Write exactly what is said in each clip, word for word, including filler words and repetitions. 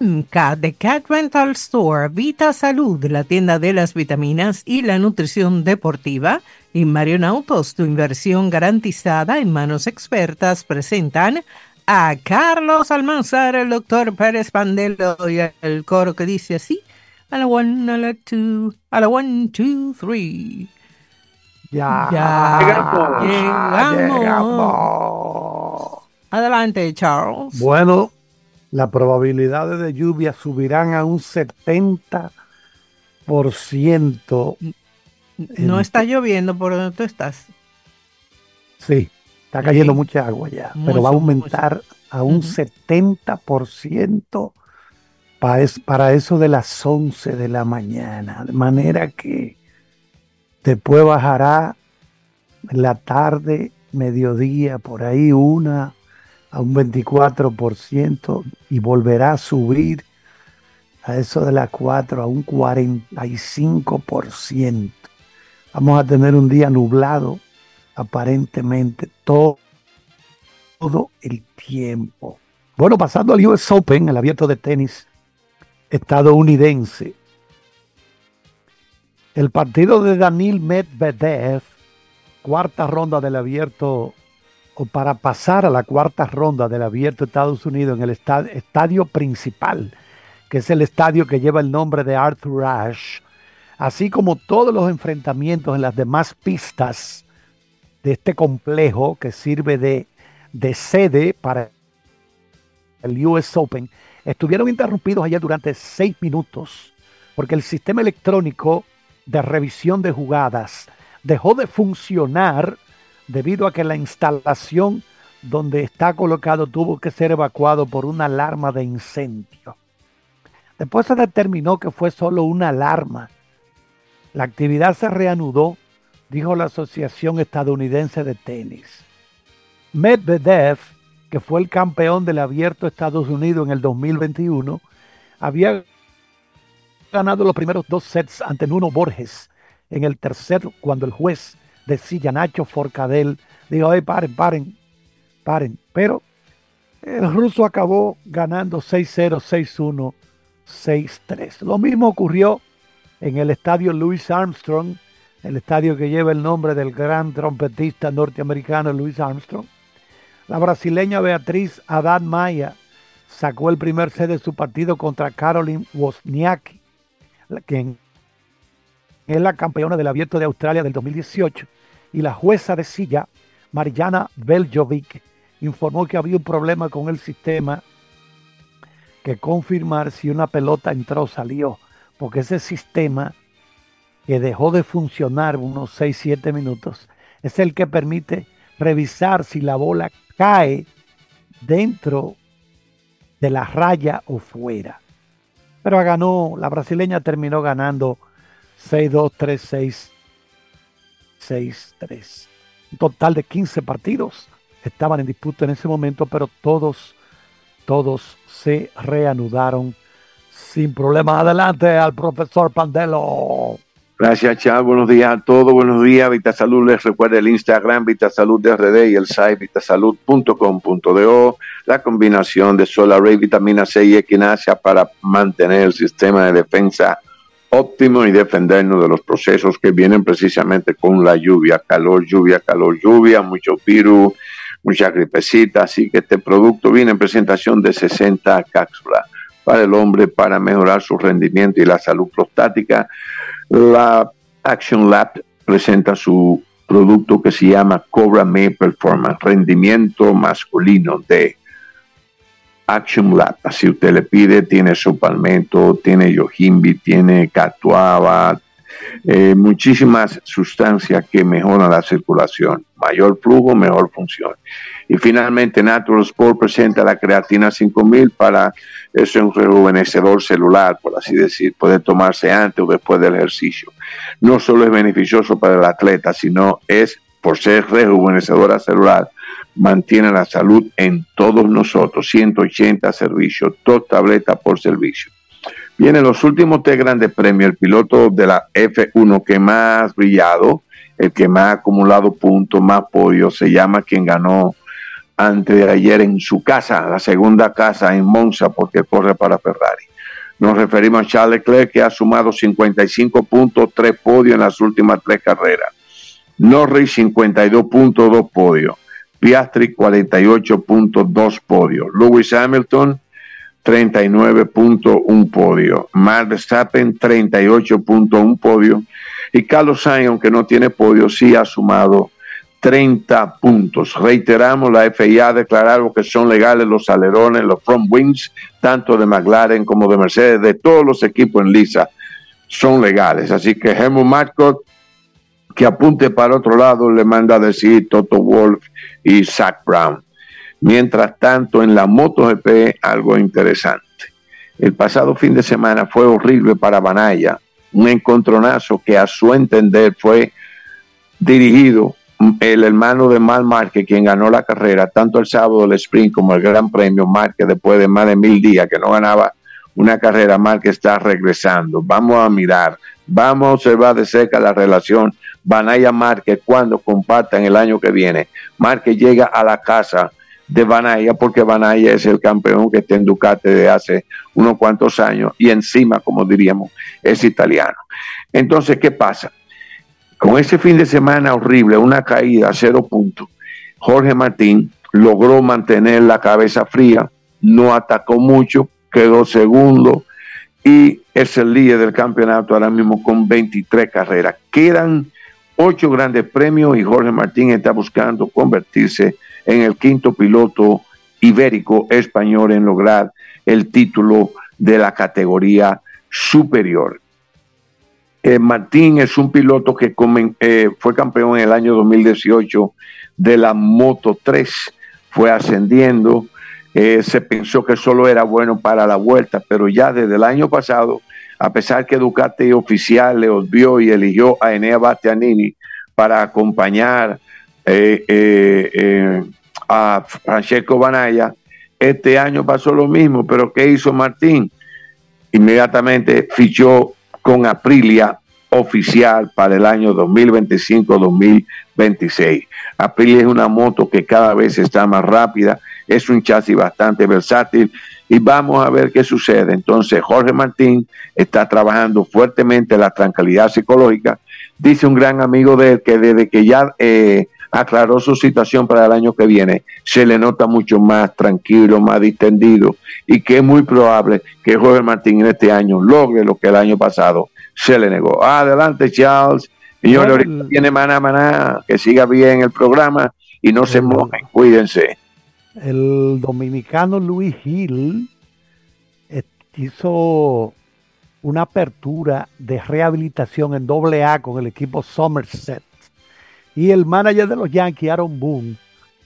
Cat de Cat Rental Store, Vita Salud, la tienda de las vitaminas y la nutrición deportiva, y Marion Autos, tu inversión garantizada en manos expertas, presentan a Carlos Almanzar, el doctor Pérez Pandelo y el coro que dice así: a la one, a la two, a la one, two, three. Ya, ya llegamos. llegamos. Adelante, Charles. Bueno, las probabilidades de lluvia subirán a un setenta por ciento. No está lloviendo por donde tú estás. Sí, está cayendo Sí. mucha agua ya, Mucho, pero va a aumentar mucho. a un Ujú. setenta por ciento para, es, para eso de las once de la mañana. De manera que después bajará en la tarde, mediodía, por ahí una a un veinticuatro por ciento y volverá a subir a eso de las cuatro a un cuarenta y cinco por ciento. Vamos a tener un día nublado aparentemente todo, todo el tiempo. Bueno, pasando al U S Open, el abierto de tenis estadounidense. El partido de Daniil Medvedev, cuarta ronda del abierto, o para pasar a la cuarta ronda del abierto de Estados Unidos en el estadio, estadio principal, que es el estadio que lleva el nombre de Arthur Ashe, así como todos los enfrentamientos en las demás pistas de este complejo que sirve de, de sede para el U S Open, estuvieron interrumpidos ayer durante seis minutos porque el sistema electrónico de revisión de jugadas dejó de funcionar debido a que la instalación donde está colocado tuvo que ser evacuado por una alarma de incendio. Después se determinó que fue solo una alarma. La actividad se reanudó, dijo la Asociación Estadounidense de Tenis. Medvedev, que fue el campeón del Abierto de Estados Unidos en el dos mil veintiuno, había ganado los primeros dos sets ante Nuno Borges. En el tercero, cuando el juez decía, Nacho Forcadell, dijo, hey, paren, paren, paren. Pero el ruso acabó ganando seis cero, seis uno, seis tres. Lo mismo ocurrió en el estadio Louis Armstrong, el estadio que lleva el nombre del gran trompetista norteamericano Louis Armstrong. La brasileña Beatriz Haddad Maia sacó el primer set de su partido contra Caroline Wozniacki, quien es la campeona del Abierto de Australia del dos mil dieciocho, y la jueza de silla, Marijana Veljovic, informó que había un problema con el sistema que confirmar si una pelota entró o salió, porque ese sistema que dejó de funcionar unos seis siete minutos es el que permite revisar si la bola cae dentro de la raya o fuera. Pero ganó, la brasileña terminó ganando seis dos, tres seis, seis tres. Un total de quince partidos estaban en disputa en ese momento, pero todos, todos se reanudaron sin problema. Adelante al profesor Pandelo. Gracias, Charles. Buenos días a todos. Buenos días. Vitasalud les recuerda el Instagram Vitasalud R D y el site vitasalud punto com punto do. La combinación de Solar Ray, vitamina C y equinacia para mantener el sistema de defensa óptimo y defendernos de los procesos que vienen precisamente con la lluvia. Calor, lluvia, calor, lluvia, mucho virus, mucha gripecita. Así que este producto viene en presentación de sesenta cápsulas para el hombre para mejorar su rendimiento y la salud prostática. La Action Lab presenta su producto que se llama Cobra Me Performance, rendimiento masculino de Action Lab. Así usted le pide, tiene su palmetto, tiene yohimbi, tiene catuaba, eh, muchísimas sustancias que mejoran la circulación. Mayor flujo, mejor función. Y finalmente Natural Sport presenta la creatina cinco mil para eso, es un rejuvenecedor celular, por así decir, puede tomarse antes o después del ejercicio. No solo es beneficioso para el atleta, sino es, por ser rejuvenecedora celular, mantiene la salud en todos nosotros. ciento ochenta servicios, dos tabletas por servicio. Vienen los últimos tres grandes premios. El piloto de la F uno que más brillado, el que más ha acumulado puntos, más podios, se llama quien ganó antes de ayer en su casa, la segunda casa en Monza, porque corre para Ferrari. Nos referimos a Charles Leclerc, que ha sumado cincuenta y cinco puntos, tres podios en las últimas tres carreras. Norris cincuenta y dos puntos, dos podios. Piastri cuarenta y ocho puntos, dos podios. Lewis Hamilton treinta y nueve puntos, un podio. Max Verstappen treinta y ocho puntos, un podio. Y Carlos Sainz, aunque no tiene podio, sí ha sumado treinta puntos. Reiteramos, la F I A ha declarado que son legales los alerones, los front wings, tanto de McLaren como de Mercedes, de todos los equipos en lisa, son legales. Así que Helmut Marko, que apunte para otro lado, le manda a decir Toto Wolff y Zak Brown. Mientras tanto, en la MotoGP, algo interesante. El pasado fin de semana fue horrible para Banaya, un encontronazo que a su entender fue dirigido el hermano de Marc Márquez, quien ganó la carrera, tanto el sábado el sprint como el Gran Premio. Márquez, después de más de mil días que no ganaba una carrera, Márquez está regresando. Vamos a mirar, vamos a observar de cerca la relación Banaya-Márquez cuando compartan el año que viene. Márquez llega a la casa de Banaya porque Banaya es el campeón que está en Ducati de hace unos cuantos años y encima, como diríamos, es italiano. Entonces, ¿qué pasa? Con ese fin de semana horrible, una caída a cero puntos, Jorge Martín logró mantener la cabeza fría, no atacó mucho, quedó segundo y es el líder del campeonato ahora mismo con veintitrés carreras. Quedan ocho grandes premios y Jorge Martín está buscando convertirse en el quinto piloto ibérico español en lograr el título de la categoría superior. Eh, Martín es un piloto que comen, eh, fue campeón en el año dos mil dieciocho de la Moto tres, fue ascendiendo, eh, se pensó que solo era bueno para la vuelta, pero ya desde el año pasado, a pesar que Ducati oficial le olvidó y eligió a Enea Bastianini para acompañar eh, eh, eh, a Francesco Banaya, este año pasó lo mismo, pero ¿qué hizo Martín? Inmediatamente fichó con Aprilia oficial para el año dos mil veinticinco dos mil veintiséis. Aprilia es una moto que cada vez está más rápida, es un chasis bastante versátil y vamos a ver qué sucede. Entonces Jorge Martín está trabajando fuertemente la tranquilidad psicológica. Dice un gran amigo de él que desde que ya eh, aclaró su situación para el año que viene, se le nota mucho más tranquilo, más distendido, y que es muy probable que Jorge Martín en este año logre lo que el año pasado se le negó. Adelante, Charles. Señores, ahorita el, viene Maná Maná, que siga bien el programa y no el, se mojen, cuídense. El dominicano Luis Gil hizo una apertura de rehabilitación en doble A con el equipo Somerset. Y el manager de los Yankees, Aaron Boone,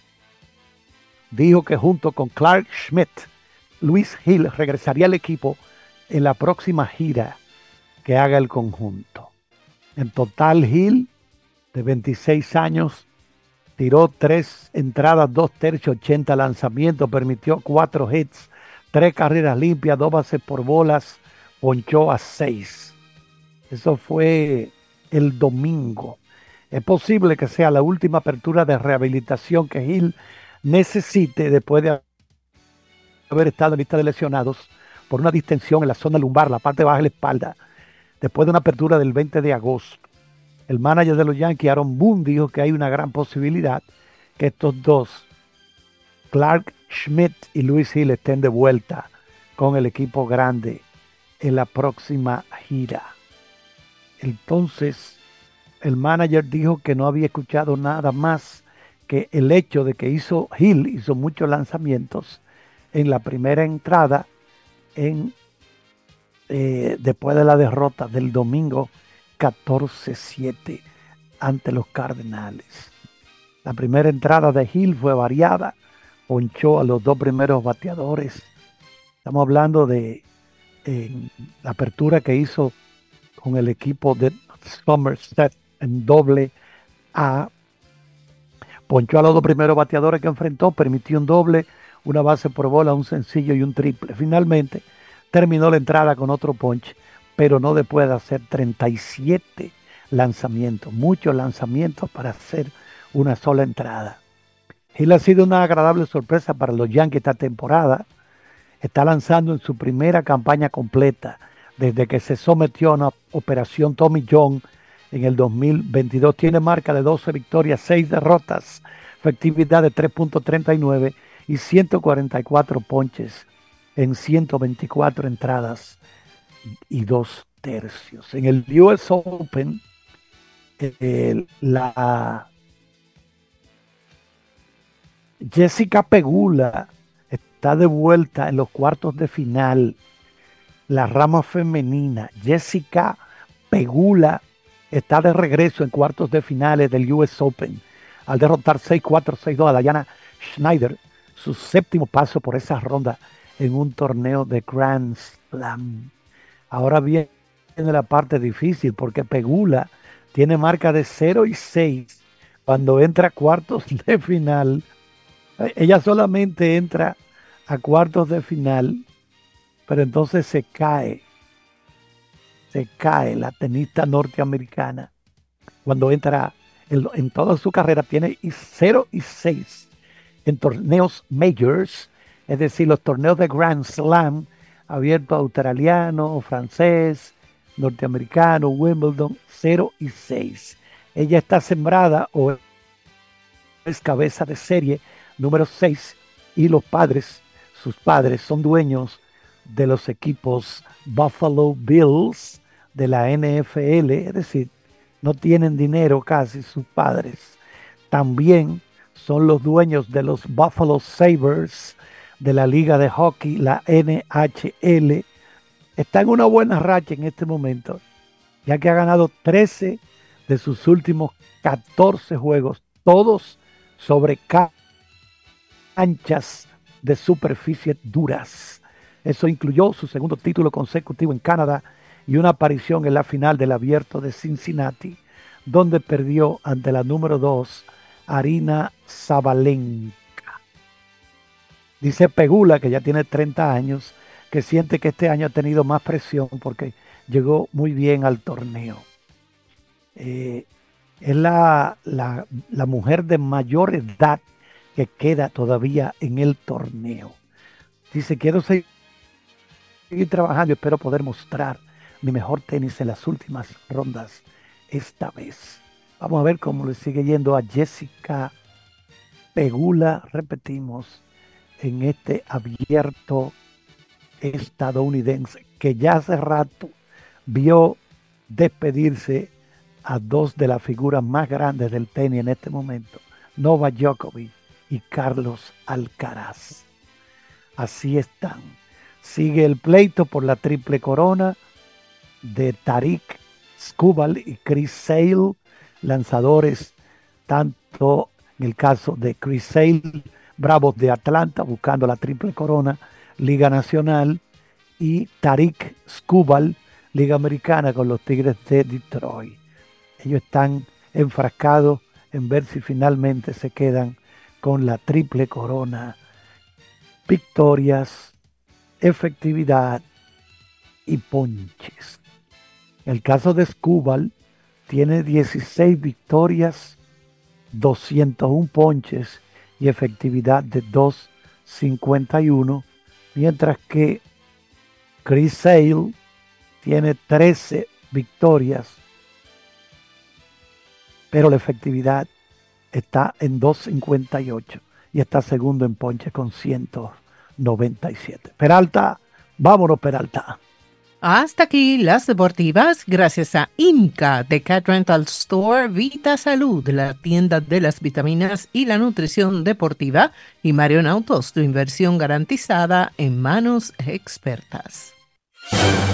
dijo que junto con Clark Schmidt, Luis Gil regresaría al equipo en la próxima gira que haga el conjunto. En total, Gil, de veintiséis años, tiró tres entradas, dos tercios, ochenta lanzamientos, permitió cuatro hits, tres carreras limpias, dos bases por bolas, ponchó a seis. Eso fue el domingo. Es posible que sea la última apertura de rehabilitación que Gil necesite después de haber estado en lista de lesionados por una distensión en la zona lumbar, la parte baja de la espalda, después de una apertura del veinte de agosto. El manager de los Yankees, Aaron Boone, dijo que hay una gran posibilidad que estos dos, Clark Schmidt y Luis Gil, estén de vuelta con el equipo grande en la próxima gira. Entonces, el manager dijo que no había escuchado nada más que el hecho de que hizo Gil, hizo muchos lanzamientos en la primera entrada en, eh, después de la derrota del domingo catorce siete ante los Cardenales. La primera entrada de Gil fue variada, ponchó a los dos primeros bateadores. Estamos hablando de eh, la apertura que hizo con el equipo de Somerset en doble A. Ponchó a los dos primeros bateadores que enfrentó, permitió un doble, una base por bola, un sencillo y un triple. Finalmente terminó la entrada con otro ponche, pero no después de hacer treinta y siete lanzamientos, muchos lanzamientos para hacer una sola entrada. Hill ha sido una agradable sorpresa para los Yankees esta temporada. Está lanzando en su primera campaña completa desde que se sometió a una operación Tommy John en el dos mil veintidós. Tiene marca de doce victorias, seis derrotas, efectividad de tres punto treinta y nueve y ciento cuarenta y cuatro ponches en ciento veinticuatro entradas y dos tercios. En el U S Open, eh, la Jessica Pegula está de vuelta en los cuartos de final. La rama femenina, Jessica Pegula, está de regreso en cuartos de finales del U S Open al derrotar seis cuatro, seis dos a Diana Schneider, su séptimo paso por esa ronda en un torneo de Grand Slam. Ahora viene la parte difícil porque Pegula tiene marca de cero y seis cuando entra a cuartos de final. Ella solamente entra a cuartos de final, pero entonces se cae, se cae la tenista norteamericana. Cuando entra en, en toda su carrera tiene cero y seis en torneos majors, es decir, los torneos de Grand Slam, abierto a australiano, francés, norteamericano, Wimbledon, cero y seis. Ella está sembrada o es cabeza de serie número seis y los padres, sus padres son dueños de los equipos Buffalo Bills de la N F L, es decir, no tienen dinero casi sus padres. También son los dueños de los Buffalo Sabres de la Liga de Hockey, la N H L. Está en una buena racha en este momento, ya que ha ganado trece de sus últimos catorce juegos, todos sobre canchas de superficie duras. Eso incluyó su segundo título consecutivo en Canadá y una aparición en la final del Abierto de Cincinnati, donde perdió ante la número dos, Aryna Sabalenka. Dice Pegula, que ya tiene treinta años, que siente que este año ha tenido más presión porque llegó muy bien al torneo. Eh, es la, la, la mujer de mayor edad que queda todavía en el torneo. Dice, quiero seguir trabajando y espero poder mostrar mi mejor tenis en las últimas rondas esta vez. Vamos a ver cómo le sigue yendo a Jessica Pegula, repetimos, en este abierto estadounidense, que ya hace rato vio despedirse a dos de las figuras más grandes del tenis en este momento, Novak Djokovic y Carlos Alcaraz. Así están. Sigue el pleito por la triple corona de Tarik Skubal y Chris Sale, lanzadores tanto en el caso de Chris Sale, Bravos de Atlanta buscando la triple corona, Liga Nacional, y Tarik Skubal, Liga Americana con los Tigres de Detroit. Ellos están enfrascados en ver si finalmente se quedan con la triple corona. Victorias, efectividad y ponches. El caso de Skubal tiene dieciséis victorias, doscientos uno ponches y efectividad de dos punto cincuenta y uno, mientras que Chris Sale tiene trece victorias, pero la efectividad está en dos punto cincuenta y ocho y está segundo en ponches con ciento noventa y siete. Peralta, vámonos Peralta. Hasta aquí las deportivas, gracias a Inca de Cat Rental Store, Vita Salud, la tienda de las vitaminas y la nutrición deportiva, y Marion Autos, tu inversión garantizada en manos expertas.